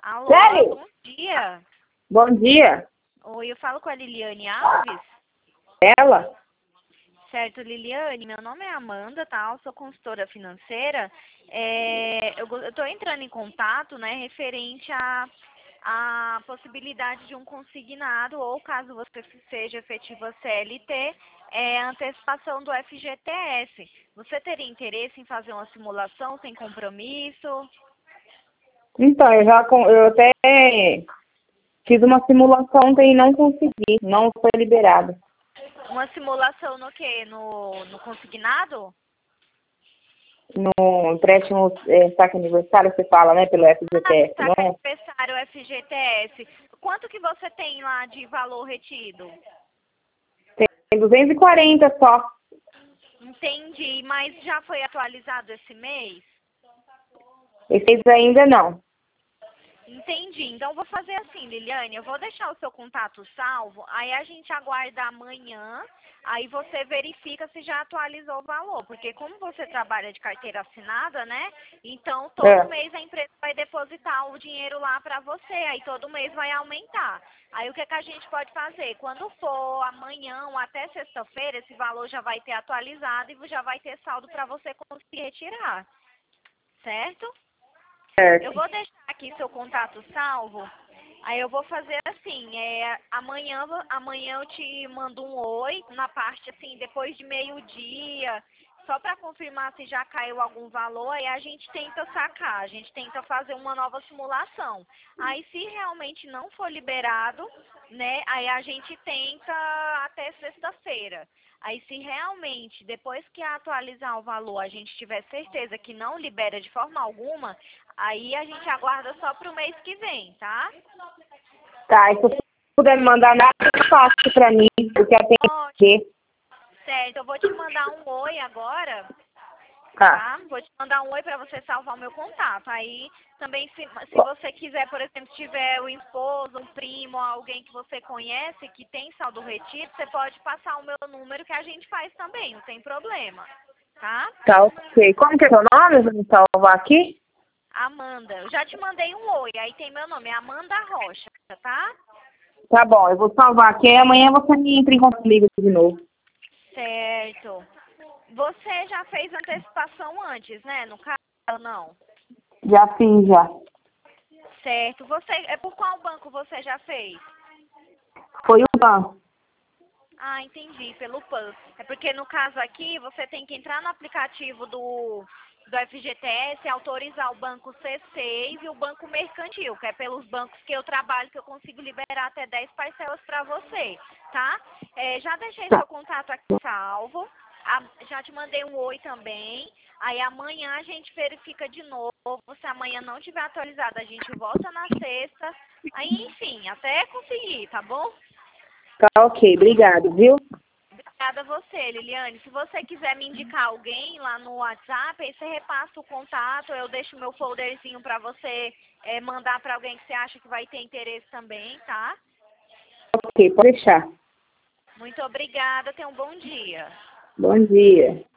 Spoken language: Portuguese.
Alô, Sério? bom dia. Bom dia. Oi, eu falo com a Liliane Alves. Ela? Certo, Liliane, meu nome é Amanda, tá? Eu sou consultora financeira. Eu estou entrando em contato, né, referente à possibilidade de um consignado, ou caso você seja efetiva CLT, antecipação do FGTS. Você teria interesse em fazer uma simulação sem compromisso? Então, eu até fiz uma simulação ontem e não consegui, não foi liberado. Uma simulação no quê? No consignado? No empréstimo saque aniversário, você fala, né, pelo FGTS, não Saque é? aniversário FGTS. Quanto que você tem lá de valor retido? Tem 240 só. Entendi, mas já foi atualizado esse mês? Esses ainda não. Entendi. Então, vou fazer assim, Liliane, eu vou deixar o seu contato salvo, aí a gente aguarda amanhã, aí você verifica se já atualizou o valor, porque como você trabalha de carteira assinada, né, então todo mês a empresa vai depositar o dinheiro lá para você, aí todo mês vai aumentar. Aí o que que a gente pode fazer? Quando for amanhã ou até sexta-feira, esse valor já vai ter atualizado e já vai ter saldo para você conseguir retirar, certo? Certo. Eu vou deixar aqui seu contato salvo. Aí eu vou fazer assim, amanhã eu te mando um oi na parte assim, depois de meio-dia, só para confirmar se já caiu algum valor, aí a gente tenta sacar, a gente tenta fazer uma nova simulação. Aí se realmente não for liberado, né, aí a gente tenta até sexta-feira. Aí se realmente, depois que atualizar o valor, a gente tiver certeza que não libera de forma alguma, aí a gente aguarda só pro mês que vem, tá? Tá, e se você puder me mandar nada, fácil pra mim, porque eu tenho que Ótimo, ver. certo. Eu vou te mandar um oi agora, Tá, tá? Vou te mandar um oi para você salvar o meu contato. Aí também, se você quiser, por exemplo, se tiver o esposo, um primo, alguém que você conhece que tem saldo retido, você pode passar o meu número que a gente faz também, não tem problema, tá? tá, ok. Como que é seu nome? Eu vou me salvar aqui? Amanda, eu já te mandei um oi, aí tem meu nome, é Amanda Rocha, tá? Tá bom, eu vou salvar aqui e amanhã você me entra em contato comigo de novo. Certo. Você já fez antecipação antes, né? No caso, não? Já fiz, já. Certo. Por qual banco você já fez? Foi o banco. Ah, entendi, pelo PAN. É porque no caso aqui, você tem que entrar no aplicativo do FGTS, autorizar o banco C6 e o banco mercantil, que é pelos bancos que eu trabalho, que eu consigo liberar até 10 parcelas para você, tá? Já deixei Tá, seu contato aqui salvo, já te mandei um oi também, aí amanhã a gente verifica de novo, se amanhã não tiver atualizado, a gente volta na sexta, aí enfim, até conseguir, tá bom? tá ok, obrigado, viu? Obrigada a você, Liliane. Se você quiser me indicar alguém lá no WhatsApp, aí você repassa o contato, eu deixo meu folderzinho para você mandar para alguém que você acha que vai ter interesse também, tá? Ok, pode deixar. Muito obrigada, tenha um bom dia. Bom dia.